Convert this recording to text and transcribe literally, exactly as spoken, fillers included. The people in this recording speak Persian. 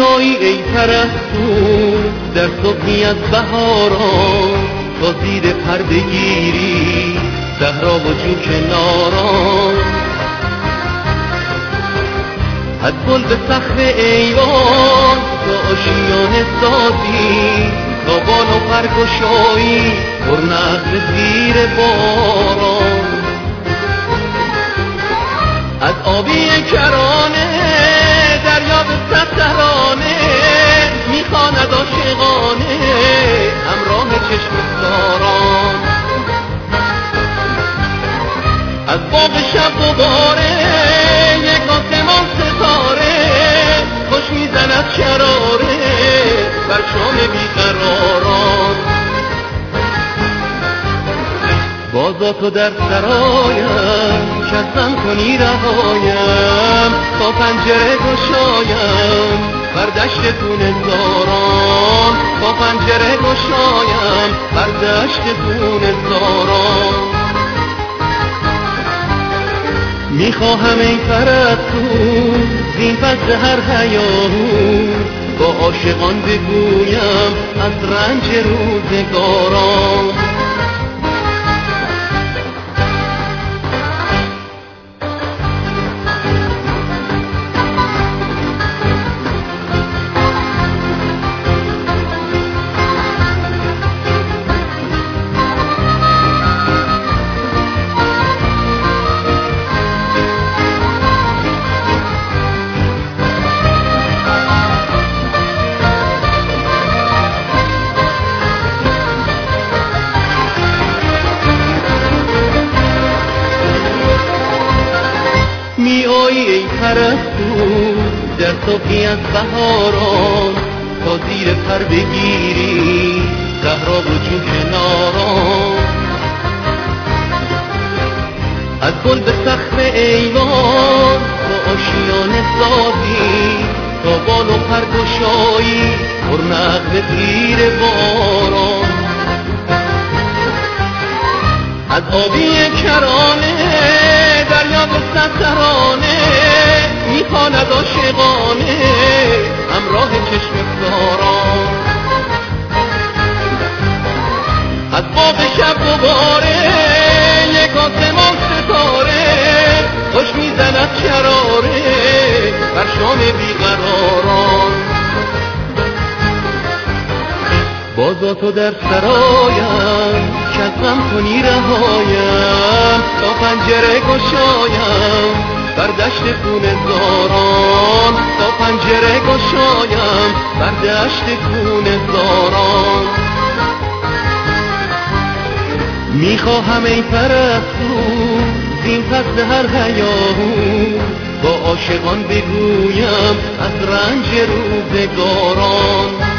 میایی ای پرستو در صبحی از بهاران، تا زیر پرده گیری صحرا و جو کناران. از گل به صخر ایوان تا آشیانه سازی، تا بال و پرگشایی پر نغمه زیر باران. از آبی کرانه دریا به صد ترانه میخواند عاشقانه همراه چشم ساران. از باغ شب دوباره یک آسمان ستاره خوش میزند شراره بر شام بیقراران. بازا تو در سرایم کسم کنی رهایم، تا پنجره گشایم بر دشت گونه‌زاران. تا پنجره گشایم بر دشت گونه‌زاران. میخواهم ای پرستو زین فصل هر هیاهو، با عاشقان بگویم از رنج روزگاران. میایی ای پرستو در صبحی از بهاران، تا زیر پر بگیری صحرا و جو کناران. از گل به صخر ایوان تا آشیانه سازی، تا بال و پرگشایی پر نغمه زیر باران. از آبی کرانه دریا به صد ترانه میخواند عاشقانه همراه چشم ساران. از باغ شب دوباره یک آسمان ستاره خوش میزند شراره بر شام بیقراران. بازا تو در سرایم کسم کنی رهایم، تا پنجره گشایم بر دشت گونه‌زاران. تا پنجره گشایم بر دشت گونه‌زاران. میخواهم ای پرستو زین فصل هر هیاهو، با عاشقان بگویم از رنج روزگاران.